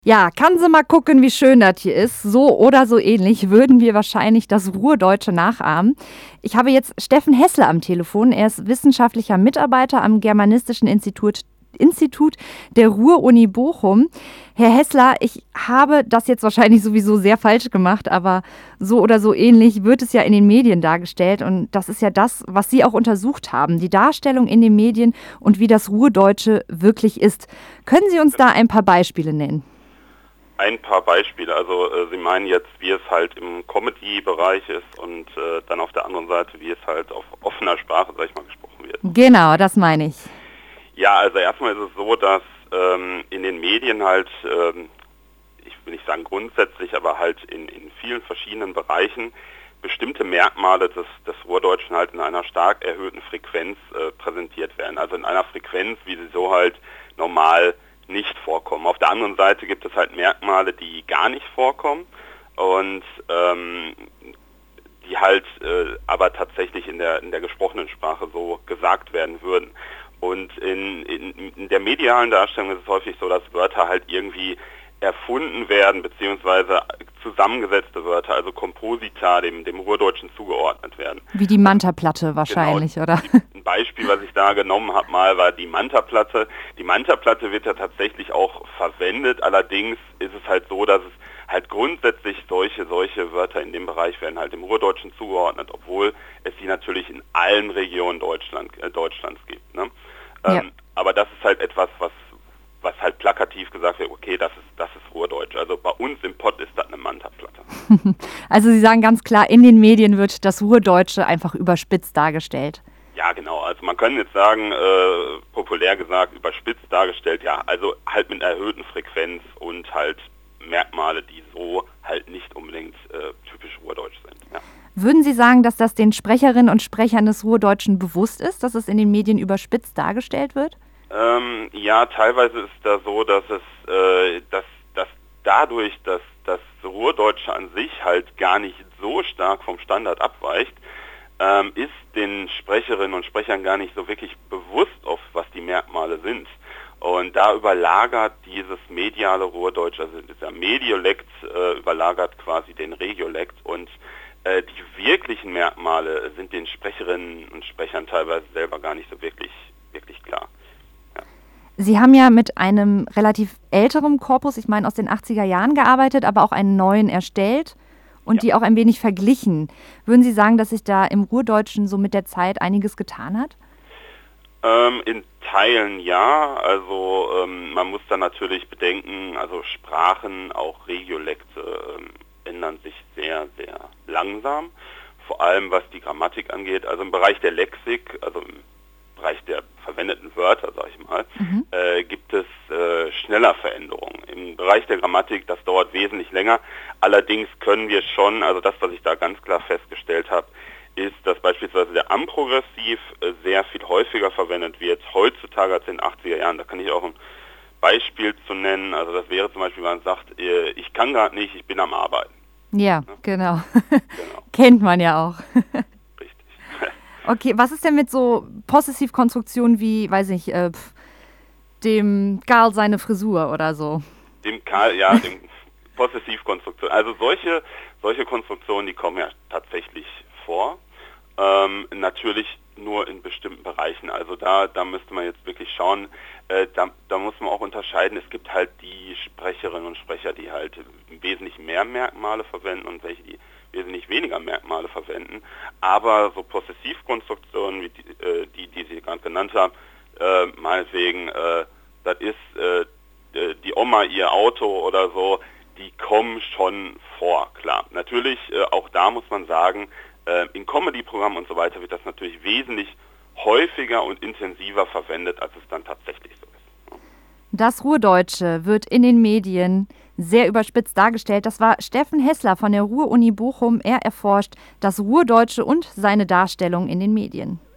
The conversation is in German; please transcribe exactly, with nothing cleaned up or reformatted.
Ja, kann sie mal gucken, wie schön das hier ist. So oder so ähnlich würden wir wahrscheinlich das Ruhrdeutsche nachahmen. Ich habe jetzt Steffen Hessler am Telefon. Er ist wissenschaftlicher Mitarbeiter am Germanistischen Institut, Institut der Ruhr-Uni Bochum. Herr Hessler, ich habe das jetzt wahrscheinlich sowieso sehr falsch gemacht, aber so oder so ähnlich wird es ja in den Medien dargestellt. Und das ist ja das, was Sie auch untersucht haben, die Darstellung in den Medien und wie das Ruhrdeutsche wirklich ist. Können Sie uns da ein paar Beispiele nennen? Ein paar Beispiele. Also äh, Sie meinen jetzt, wie es halt im Comedy-Bereich ist und äh, dann auf der anderen Seite, wie es halt auf offener Sprache, sag ich mal, gesprochen wird. Genau, das meine ich. Ja, also erstmal ist es so, dass ähm, in den Medien halt, ähm, ich will nicht sagen grundsätzlich, aber halt in, in vielen verschiedenen Bereichen bestimmte Merkmale des, des Ruhrdeutschen halt in einer stark erhöhten Frequenz äh, präsentiert werden. Also in einer Frequenz, wie sie so halt normal nicht vorkommen. Auf der anderen Seite gibt es halt Merkmale, die gar nicht vorkommen und ähm, die halt äh, aber tatsächlich in der in der gesprochenen Sprache so gesagt werden würden. Und in, in, in der medialen Darstellung ist es häufig so, dass Wörter halt irgendwie erfunden werden, beziehungsweise zusammengesetzte Wörter, also Komposita, dem, dem Ruhrdeutschen zugeordnet werden. Wie die Manta-Platte wahrscheinlich, genau, oder? Ein Beispiel, was ich da genommen habe mal, war die Manta-Platte. Die Manta-Platte wird ja tatsächlich auch verwendet, allerdings ist es halt so, dass es halt grundsätzlich solche, solche Wörter in dem Bereich werden halt dem Ruhrdeutschen zugeordnet, obwohl es sie natürlich in allen Regionen Deutschland, äh, Deutschlands gibt. Ne? Ähm, Ja. Aber das ist halt etwas, was was halt plakativ gesagt wird, okay, das ist, das ist Ruhrdeutsch. Also bei uns im Pott ist das eine Manta-Platte. Also Sie sagen ganz klar, in den Medien wird das Ruhrdeutsche einfach überspitzt dargestellt. Ja, genau. Also man kann jetzt sagen, äh, populär gesagt, überspitzt dargestellt, ja, also halt mit einer erhöhten Frequenz und halt Merkmale, die so halt nicht unbedingt äh, typisch Ruhrdeutsch sind. Ja. Würden Sie sagen, dass das den Sprecherinnen und Sprechern des Ruhrdeutschen bewusst ist, dass es in den Medien überspitzt dargestellt wird? Ähm, ja, teilweise ist da so, dass es, äh, dass, dass dadurch, dass das Ruhrdeutsche an sich halt gar nicht so stark vom Standard abweicht, ähm, ist den Sprecherinnen und Sprechern gar nicht so wirklich bewusst, auf was die Merkmale sind. Und da überlagert dieses mediale Ruhrdeutsch, also dieser Mediolekt, äh, überlagert quasi den Regiolekt und äh, die wirklichen Merkmale sind den Sprecherinnen und Sprechern teilweise selber gar nicht so wirklich, wirklich klar. Sie haben ja mit einem relativ älteren Korpus, ich meine aus den achtziger Jahren gearbeitet, aber auch einen neuen erstellt und ja. die auch ein wenig verglichen. Würden Sie sagen, dass sich da im Ruhrdeutschen so mit der Zeit einiges getan hat? Ähm, in Teilen ja. Also ähm, man muss da natürlich bedenken, also Sprachen, auch Regiolekte ähm, ändern sich sehr, sehr langsam. Vor allem was die Grammatik angeht. Also im Bereich der Lexik, also im Bereich der verwendeten Wörter, sag ich mal, mhm. äh, gibt es äh, schneller Veränderungen. Im Bereich der Grammatik, das dauert wesentlich länger. Allerdings können wir schon, also das, was ich da ganz klar festgestellt habe, ist, dass beispielsweise der Amprogressiv äh, sehr viel häufiger verwendet wird, heutzutage als in den achtziger Jahren. Da kann ich auch ein Beispiel zu nennen. Also das wäre zum Beispiel, wenn man sagt, äh, ich kann gerade nicht, ich bin am Arbeiten. Ja, ja? genau. genau. Kennt man ja auch. Okay, was ist denn mit so Possessivkonstruktionen wie, weiß ich, äh, pf, dem Karl seine Frisur oder so? Dem Karl, ja, dem Possessivkonstruktion. Also solche, solche Konstruktionen, die kommen ja tatsächlich vor. Ähm, natürlich nur in bestimmten Bereichen. Also da, da müsste man jetzt wirklich schauen, äh, da, da muss man auch unterscheiden. Es gibt halt die Sprecherinnen und Sprecher, die halt wesentlich mehr Merkmale verwenden und welche, die wesentlich weniger Merkmale verwenden. Aber so Possessivkonstruktionen, wie die, äh, die, die Sie gerade genannt haben, äh, meinetwegen, äh, das ist äh, die Oma ihr Auto oder so, die kommen schon vor, klar. Natürlich, äh, auch da muss man sagen, äh, in Comedy-Programmen und so weiter wird das natürlich wesentlich häufiger und intensiver verwendet, als es dann tatsächlich so ist. Das Ruhrdeutsche wird in den Medien sehr überspitzt dargestellt. Das war Steffen Hessler von der Ruhr-Uni Bochum. Er erforscht das Ruhrdeutsche und seine Darstellung in den Medien.